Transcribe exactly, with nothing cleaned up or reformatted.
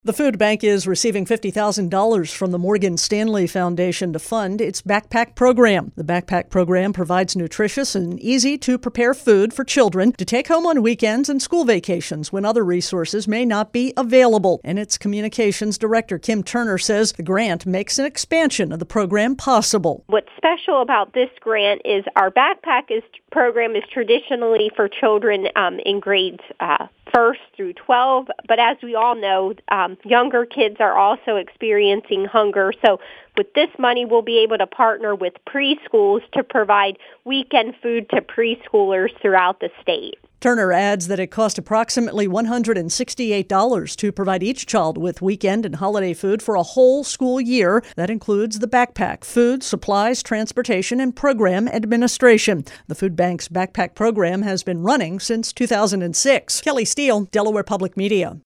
The food bank is receiving fifty thousand dollars from the Morgan Stanley Foundation to fund its backpack program. The backpack program provides nutritious and easy-to-prepare food for children to take home on weekends and school vacations when other resources may not be available. And its communications director, Kim Turner, says the grant makes an expansion of the program possible. What's special about this grant is our backpack is, program is traditionally for children um, in grades uh, first through twelve, but as we all know, um, younger kids are also experiencing hunger. So with this money, we'll be able to partner with preschools to provide weekend food to preschoolers throughout the state. Turner adds that it cost approximately one hundred sixty-eight dollars to provide each child with weekend and holiday food for a whole school year. That includes the backpack, food, supplies, transportation, and program administration. The food bank's backpack program has been running since two thousand six. Kelly Steele, Delaware Public Media.